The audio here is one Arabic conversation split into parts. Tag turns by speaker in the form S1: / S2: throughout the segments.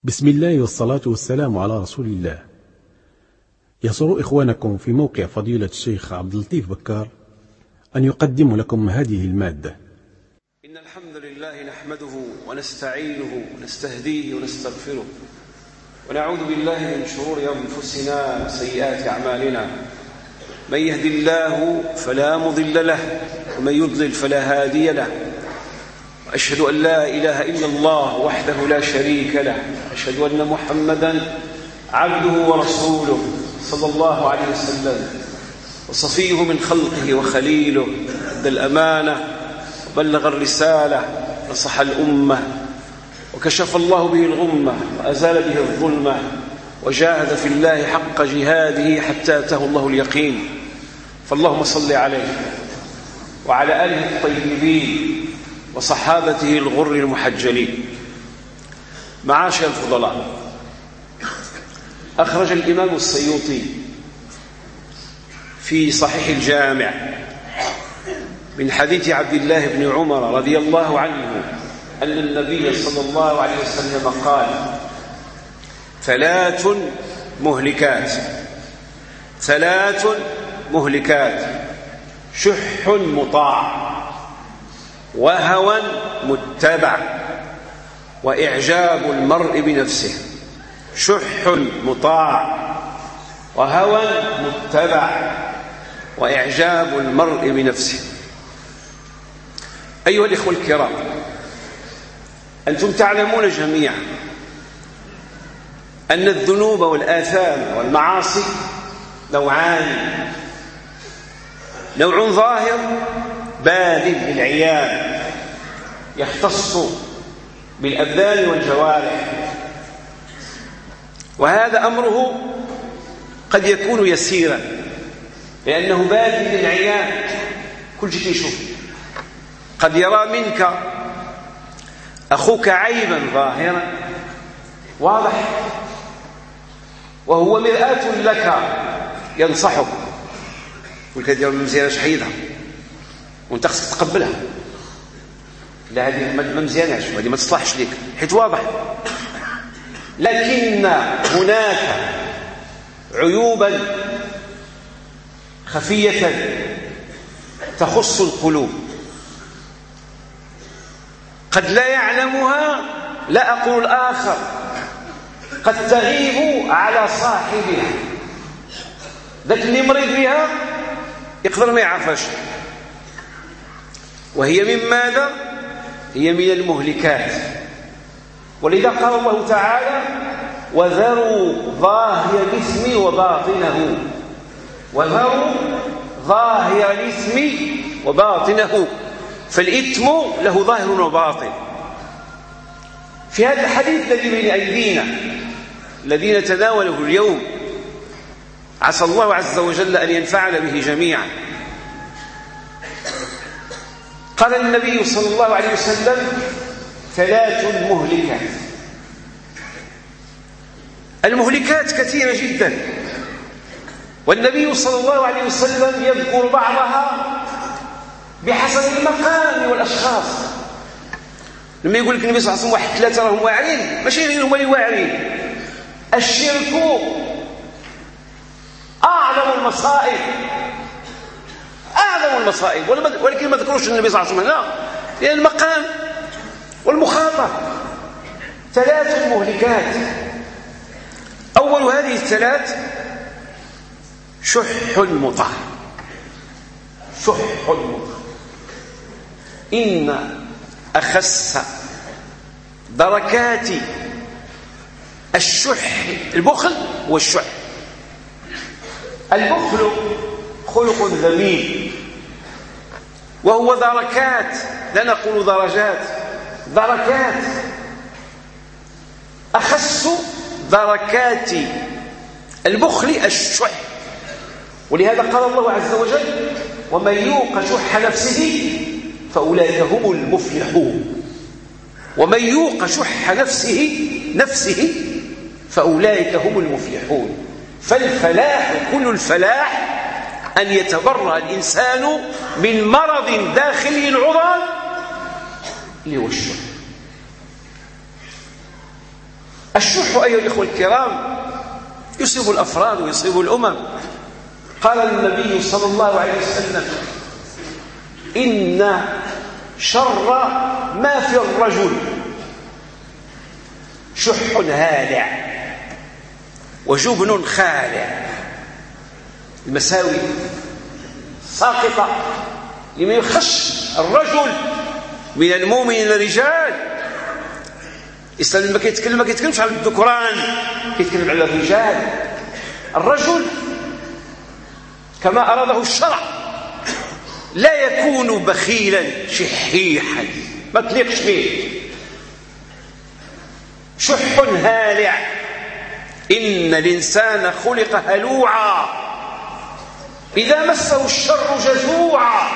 S1: بسم الله والصلاة والسلام على رسول الله. يسر إخوانكم في موقع فضيلة الشيخ عبد اللطيف بكار أن يقدم لكم هذه المادة.
S2: إن الحمد لله نحمده ونستعينه ونستهديه ونستغفره ونعوذ بالله من شرور أنفسنا وسيئات أعمالنا. من يهد الله فلا مضل له ومن يضلل فلا هادي له. وأشهد أن لا إله إلا الله وحده لا شريك له. أشهد أن محمدا عبده ورسوله صلى الله عليه وسلم وصفيه من خلقه وخليله. أدى الأمانة وبلغ الرسالة نصح الأمة وكشف الله به الغمة وأزال به الظلمة وجاهد في الله حق جهاده حتى أتاه الله اليقين. فاللهم صل عليه وعلى آله الطيبين وصحابته الغر المحجلين. معاشر الفضلاء، أخرج الإمام السيوطي في صحيح الجامع من حديث عبد الله بن عمر رضي الله عنه أن النبي صلى الله عليه وسلم قال: ثلاث مهلكات شح مطاع وهوى متبع وإعجاب المرء بنفسه. شح مطاع وهوى متبع وإعجاب المرء بنفسه. أيها الإخوة الكرام، أنتم تعلمون جميعا أن الذنوب والآثام والمعاصي نوعان: نوع ظاهر بادٍ بالعيان يختص بالأبدان والجوارح، وهذا أمره قد يكون يسيرا لأنه بادٍ بالعيان، كل شيء يشوف. قد يرى منك أخوك عيبا ظاهرا واضح وهو مرآة لك ينصحك، يقول لك ما مزياناش حيدها وانت خصك تقبلها، لا هذه ما مزياناش وهذه ما تصلحش لك حيت واضح. لكن هناك عيوبا خفية تخص القلوب قد لا يعلمها، لا أقول الآخر، قد تغيب على صاحبها. ذاك اللي مريض بها يقدر ما يعرفش، وهي من ماذا؟ هي من المهلكات. ولذا قال الله تعالى: وذروا ظاهر الإثم وباطنه. وذروا ظاهر الإثم وباطنه، فالإثم له ظاهر وباطن. في هذا الحديث الذي بين أيدينا الذي نتناوله اليوم، عسى الله عز وجل أن ينفعنا به جميعا، قال النبي صلى الله عليه وسلم: ثلاث مهلكات. المهلكات كثيرة جدا، والنبي صلى الله عليه وسلم يذكر بعضها بحسب المقام والأشخاص. لما يقول لك النبي صلى الله عليه وسلم واحد ثلاثة راهم واعرين، ماشي غير هما اللي واعرين. الشرك أعظم المصائب، ولكن ما ذكروش النبي صلى الله عليه وسلم هنا لأن المقام والمخاطر. ثلاث مهلكات. أول هذه الثلاث شح مطاع. إن أخس دركات الشح البخل والشح. البخل خلق ذميم، وهو دركات، لا نقول درجات، دركات. أخس دركات البخل الشح. ولهذا قال الله عز وجل: ومن يوق شح نفسه فأولئك هم المفلحون. ومن يوق شح نفسه فأولئك هم المفلحون. فالفلاح، كل الفلاح، أن يتبرأ الإنسان من مرض داخلي العضال اللي هو الشح. الشح أيها الإخوة الكرام يصيب الأفراد ويصيب الأمم. قال النبي صلى الله عليه وسلم: إن شر ما في الرجل شح هالع وجبن خالع. المساوي ساقطة لمن يخش الرجل من المؤمنين الرجال. الإسلام لما كيتكلم ما كيتكلمش على الذكران، كيتكلم على الرجال. الرجل كما أراده الشرع لا يكون بخيلا شحيحا، ما تليقش به. شح هالع، إن الإنسان خلق هلوعا إذا مسه الشر جزوعا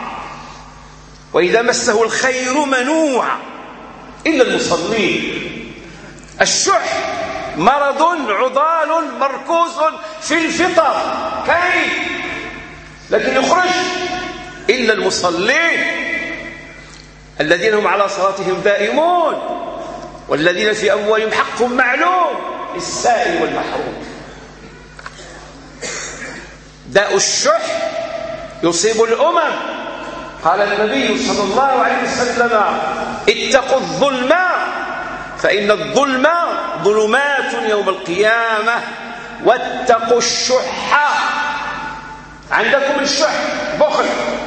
S2: وإذا مسه الخير منوعا إلا المصلين. الشح مرض عضال مركوز في الفطر كاين، لكن يخرج إلا المصلين الذين هم على صلاتهم دائمون والذين في أموالهم حق معلوم للسائل والمحروم. داء الشح يصيب الأمم. قال النبي صلى الله عليه وسلم: اتقوا الظلم فإن الظلم ظلمات يوم القيامة، واتقوا الشح. عندكم الشح بخل،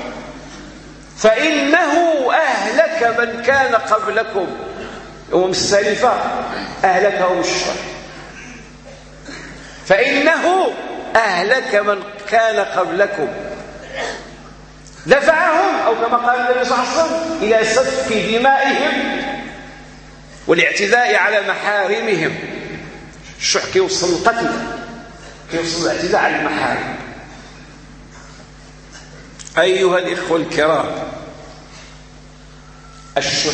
S2: فإنه أهلك من كان قبلكم. السالفة أهلكهم الشح، فإنه أهلك من كان قبلكم، دفعهم أو كما قال النبي صلى الله عليه وسلم إلى سفك دمائهم والاعتداء على محارمهم. الشح كيوصل القتل، كيوصل الاعتداء على المحارم. أيها الإخوة الكرام، الشح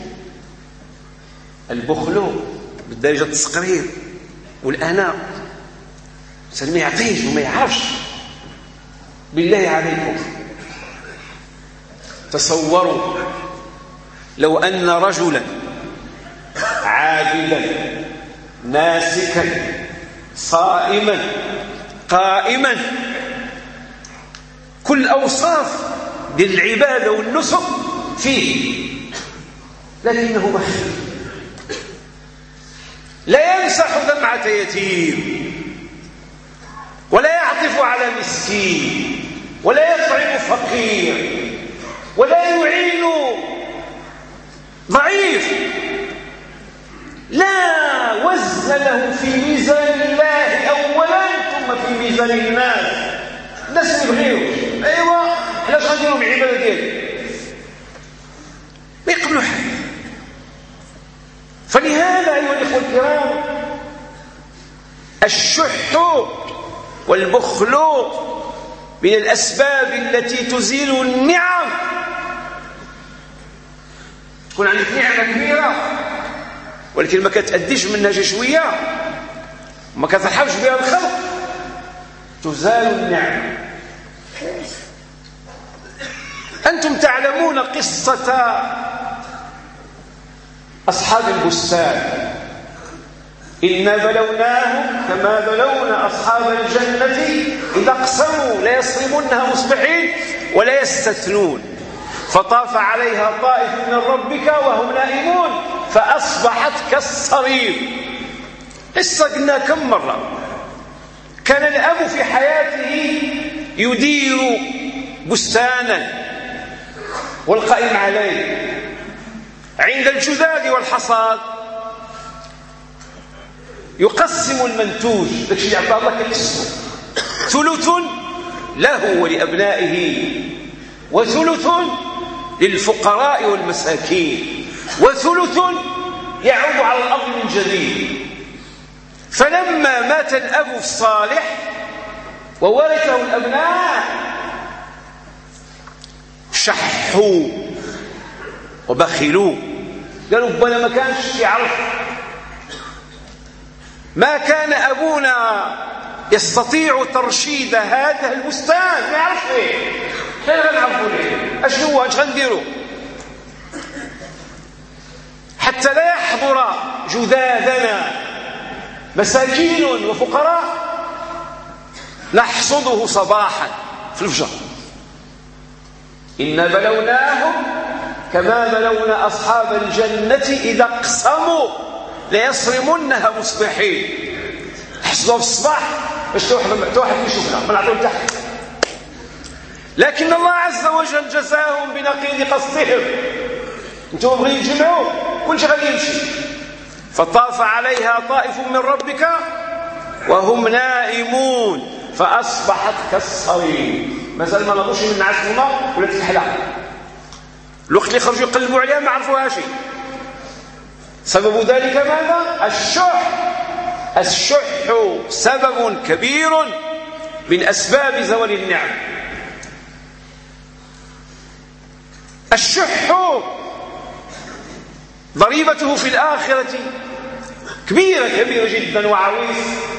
S2: البخل بالدرجة التصقرير والأناء، الإنسان ما يعطيش وما يعرفش. بالله عليكم تصوروا لو أن رجلا عابدا ناسكا صائما قائما كل أوصاف للعبادة والنسك فيه، لكنه بخيل، لا يمسح دمعة يتيم، ولا يعطف على مسكين، ولا يطعم فقير، ولا يعين ضعيف، لا وزن له في ميزان الله أولا ثم في ميزان الناس. الناس يبغيوش، ايوا علاش غنديروا بالعباده ديالي؟ ما يقبلوا حاجه. فلهذا ايها الاخوه الكرام الشح والبخل من الاسباب التي تزيل النعم. تكون عندك نعمه كبيره ولكن ما كتأديش منها شي شويه وما كترحمش بها الخلق، تزال النعمه. أنتم تعلمون قصة أصحاب البستان. إنا بلوناهم كما بلونا أصحاب الجنة إذا اقسموا ليصرمنها مصبحين ولا يستثنون، فطاف عليها طائف من ربك وهم نائمون فأصبحت كالصريم. قصة قلنا كم مرة. كان الأب في حياته يدير بستانا والقائم عليه عند الجذاذ والحصاد يقسم المنتوج، داكشي اللي عطاه الله كيقسمه، ثلث له ولأبنائه وثلث للفقراء والمساكين وثلث يعود على الأرض من جديد. فلما مات الأب الصالح وورثه الأبناء شحوا وبخلوا، قالوا ربنا ما كانش يعرف، ما كان أبونا يستطيع ترشيد هذا البستان، ما يعرفش ليه، حنا غنعرفوا ليه، اش هو، اش غنديروا، حتى لا يحضر جذاذنا مساكين وفقراء نحصده صباحا في الفجر. إنا بلوناهم كما بلونا أصحاب الجنة إذا اقسموا ليصرمنها مصبحين. حصدوها في الصباح باش توحد يشوفنا ما نعطيهم تحت. لكن الله عز وجل جزاهم بنقيض قصدهم. انتم بغيتوا يجمعوا كل شيء غادي يمشي. فطاف عليها طائف من ربك وهم نائمون فأصبحت كالصريم. مازال ما نضوش من عسلنا ولا تتحلى. الوقت اللي خرجوا يقلبوا عليها ما عرفوها شيء. سبب ذلك ماذا؟ الشح. الشح سبب كبير من أسباب زوال النعم. الشح ضريبته في الآخرة كبيرة جدا وعويص.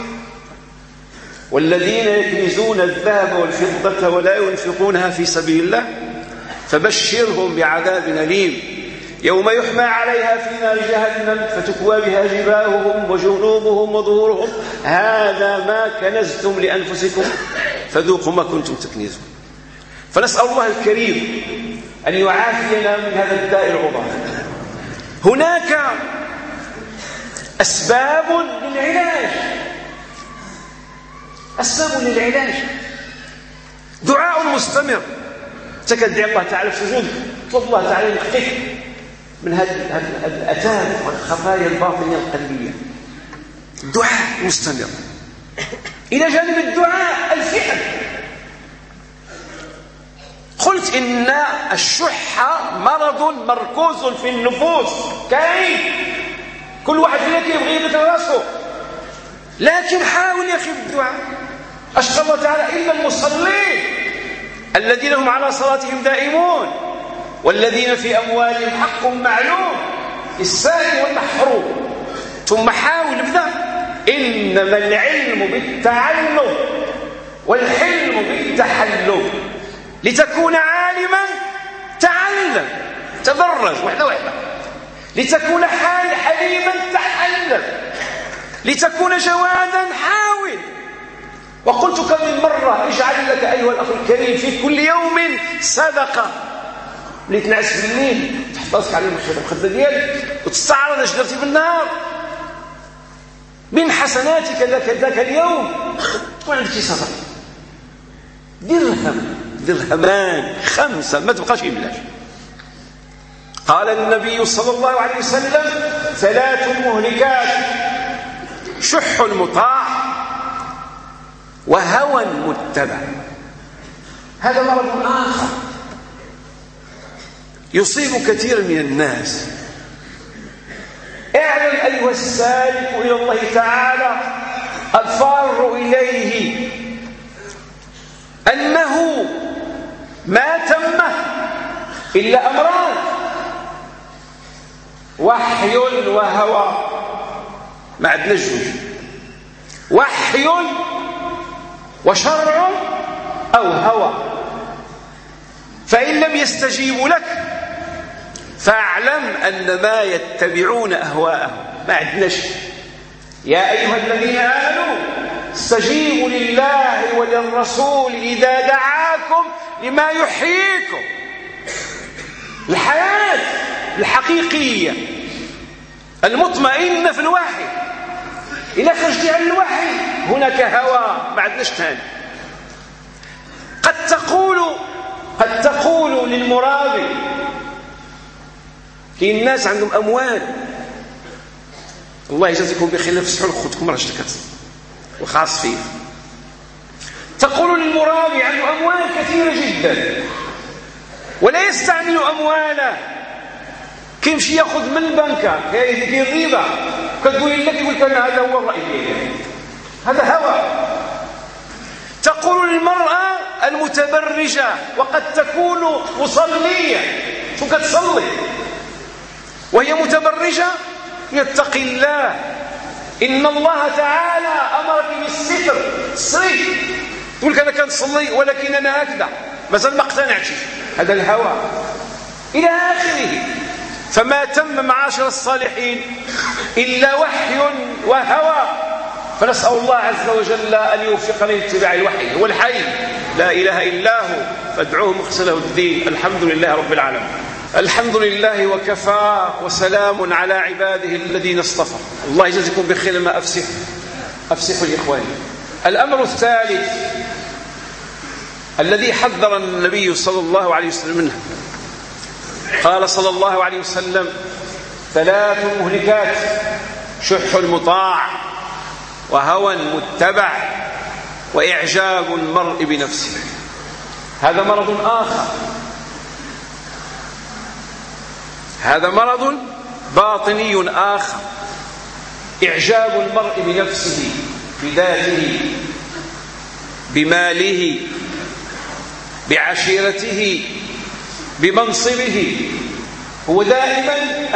S2: والذين يكنزون الذهب والفضة ولا ينفقونها في سبيل الله فبشرهم بعذاب أليم يوم يحمى عليها في نار جهنم فتكوى بها جباههم وجنوبهم وظهورهم هذا ما كنزتم لأنفسكم فذوقوا ما كنتم تكنزون. فنسأل الله الكريم أن يعافينا من هذا الداء العظيم. هناك أسباب للعلاج. أسباب للعلاج دعاء مستمر. تكدعي الله تعالى في سجود طلب الله تعالى ينقذك من هذه الآثام والخطايا الباطنية القلبية. دعاء مستمر. إلى جانب الدعاء الفعل. قلت إن الشح مرض مركوز في النفوس كاين. كل واحد فينا كيبغي يبت راسه. لكن حاول يا أخي بالدعاء. أشكر الله تعالى إن المصلين الذين هم على صلاتهم دائمون والذين في أموالهم حق معلوم للسائل والمحروم. ثم حاول ابدأ. إنما العلم بالتعلم والحلم بالتحلم. لتكون عالما تعلم تدرج واحدة. لتكون حليما تحلم. لتكون جوادا حاول. وقلت كم من مرة اجعل لك أيها الأخ الكريم في كل يوم صدقة. اللي تنعس في الليل تحط راسك على المخدة ديالك وتستعرض اش درتي بالنهار من حسناتك ذاك اليوم تكون عندك شي صدقة. درهمان 5 ما تبقاش يبلاش. قال النبي صلى الله عليه وسلم 3 مهلكات شح مطاع وهوى متبع. هذا مرض آخر يصيب كثيرا من الناس. اعلم أيها السالك إلى الله تعالى الفار إليه أنه ما تمه إلا أمران: وحي وهوى. ما عندنا جوج، وحي وشرع أو هوى. فإن لم يستجيبوا لك فاعلم أن ما يتبعون أهواءهم. ما عندناش. يا أيها الذين آمنوا استجيبوا لله وللرسول إذا دعاكم لما يحييكم. الحياة الحقيقية المطمئنة في الوحي. إذا خرجت عن الوحي هناك هوى، ما عندناش ثاني. قد تقول للمرابي، كاين الناس عندهم أموال، الله يجازيكم بخير، فسحوا لخوتكم راه شركات وخاص فيه. تقول للمرابي عنده أموال كثيرة جدا ولا يستعمل أمواله، كيمشي ياخذ من البنكة كيدير الربا، كتقول لك يقول لك هذا هو الرأي ديالي، هذا هوى. تقول للمرأة المتبرجة وقد تكون مصلية، شو كتصلي وهي متبرجة؟ يتقي الله، إن الله تعالى أمرك بالستر، صري. تقول لك أنا كنصلي ولكن أنا هكذا مازال ما اقتنعتش، هذا الهوى إلى آخره. فما تم معاشر الصالحين إلا وحي وهوى، فنسأل الله عز وجل أن يوفقنا لاتباع الوحي. هو الحي لا إله إلا هو فادعوه مخلصا له الدين. الحمد لله رب العالمين. الحمد لله وكفى وسلام على عباده الذين اصطفى. الله يجزيكم بخير ما أفسحوا الإخوان. الأمر الثالث الذي حذر النبي صلى الله عليه وسلم منه، قال صلى الله عليه وسلم: 3 مهلكات: شح مطاع، وهوى متبع، وإعجاب المرء بنفسه. هذا مرض آخر، هذا مرض باطني آخر. إعجاب المرء بنفسه، بذاته، بماله، بعشيرته، بمنصبه. هو دائما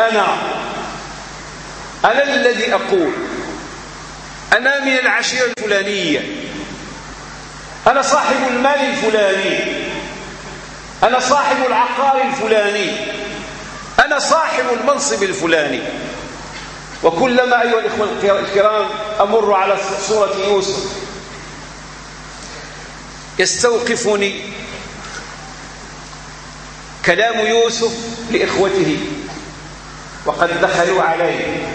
S2: أنا الذي أقول، أنا من العشيرة الفلانية، أنا صاحب المال الفلاني، أنا صاحب العقار الفلاني، أنا صاحب المنصب الفلاني. وكلما أيها الإخوة الكرام أمر على سورة يوسف يستوقفني كلام يوسف لإخوته وقد دخلوا عليه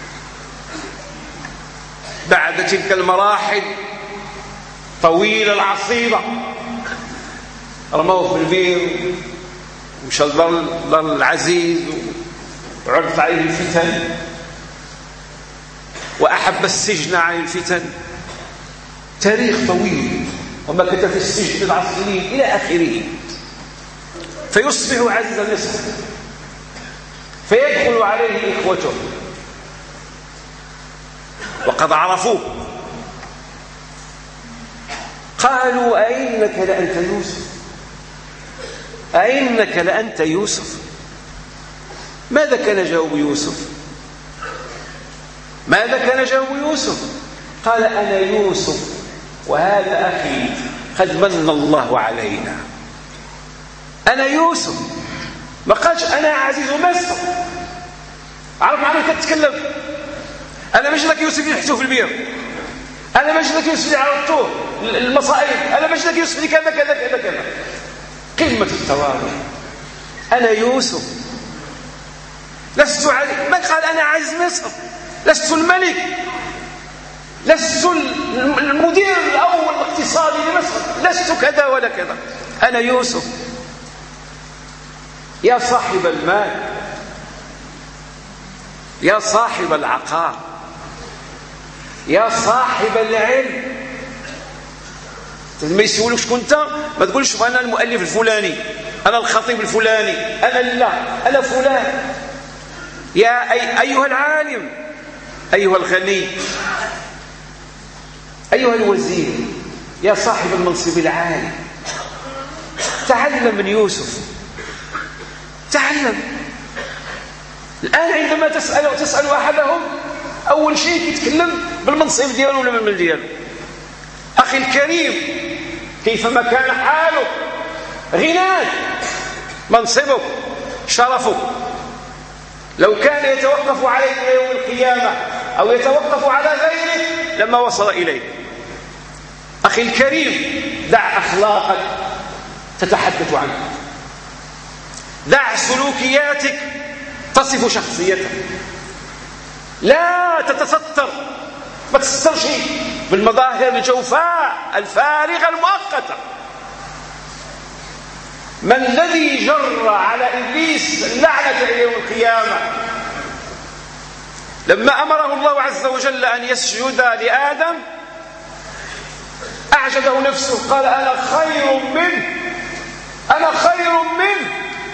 S2: بعد تلك المراحل طويلة العصيبة. رموه في البير ومشى لدار العزيز وعرضت عليه الفتن وأحب السجن عن الفتن. تاريخ طويل، وما كتب في السجن 9 سنين إلى آخره. فيصبح عزيز مصر، فيدخل عليه إخوته وقد عرفوه، قالوا: أئنك لأنت يوسف؟ أئنك لأنت يوسف؟ ماذا كان جواب يوسف؟ ماذا كان جواب يوسف؟ قال: أنا يوسف وهذا أخي قد من الله علينا. أنا يوسف، ما قالش أنا عزيز مصر. عرف معنى كتتكلم. أنا مش لك يوسف اللي حسوه في البير، أنا مش لك يوسف اللي عرضتوه المصائب، أنا مش لك يوسف اللي كذا كذا كذا كذا. قمة التواضع. أنا يوسف لست ما قال أنا عزيز مصر، لست الملك، لست المدير الأول الاقتصادي لمصر، لست كذا ولا كذا. أنا يوسف. يا صاحب المال، يا صاحب العقار، يا صاحب العلم، ما يسولكش كنت ما تقولش أنا المؤلف الفلاني، أنا الخطيب الفلاني، أنا فلان. يا أيها العالم، أيها الغني، أيها الوزير، يا صاحب المنصب العالي، تعلم من يوسف، تعلم. الآن عندما تسأل أحدهم أول شيء يتكلم بالمنصب دياله ولا بالمال دياله. أخي الكريم، كيفما كان حالك، غناك، منصبك، شرفك، لو كان يتوقف عليك يوم القيامة أو يتوقف على غيرك لما وصل إليك. أخي الكريم، دع أخلاقك تتحدث عنك، دع سلوكياتك تصف شخصيتك، لا تتستر، ما تسترش بالمظاهر الجوفاء الفارغة المؤقتة. ما الذي جر على إبليس اللعنة إلى يوم القيامة لما أمره الله عز وجل أن يسجد لآدم؟ أعجبه نفسه، قال: أنا خير منه، أنا خير منه،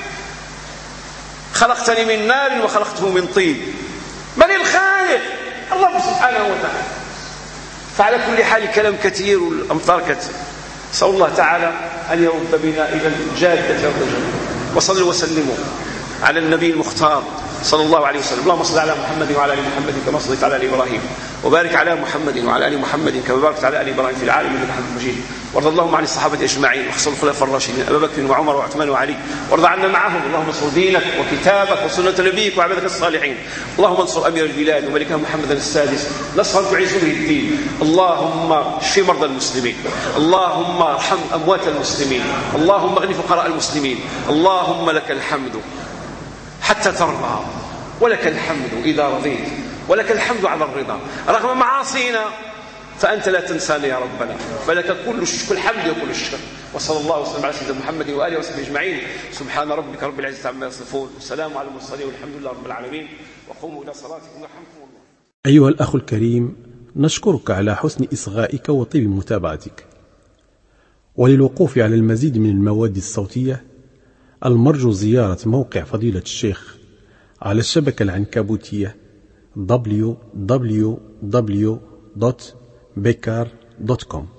S2: خلقتني من نار وخلقته من طين. من الخالق؟ الله سبحانه وتعالى. فعلى كل حال كلام كثير والأمطار كثير. نسأل الله تعالى أن يرد بنا إلى الجادة والرجل. وصلوا وسلموا على النبي المختار صلى الله عليه وسلم. اللهم صل على محمد وعلى ال محمد كما صليت على ال ابراهيم، وبارك على محمد وعلى ال محمد كما باركت على ال ابراهيم في العالمين انك حميد مجيد. وارض اللهم عن الصحابه اجمعين وخصوصا الخلفاء الراشدين ابي بكر وعمر وعثمان وعلي، وارض عنا معهم. اللهم انصر دينك وكتابك وسنه نبيك وعبادك الصالحين. اللهم انصر امير البلاد وملكها محمد السادس نصرا تعز به الدين. اللهم اشف مرضى المسلمين، اللهم ارحم اموات المسلمين، اللهم اغن فقراء المسلمين. اللهم لك الحمد حتى ترضى، ولك الحمد إذا رضيت، ولك الحمد على الرضا رغم معاصينا، فأنت لا تنسانا يا ربنا، فلك كل الحمد وكل الشكر. وصلى الله وسلم على سيدنا محمد وآله وصحبه أجمعين. سبحان ربك رب العزة عما يصفون، والسلام على المرسلين والحمد لله رب العالمين. وقوموا إلى صلاتكم يرحمكم الله.
S1: أيها الأخ الكريم، نشكرك على حسن إصغائك وطيب متابعتك. وللوقوف على المزيد من المواد الصوتية المرجو زيارة موقع فضيلة الشيخ على الشبكة العنكبوتية www.bekar.com.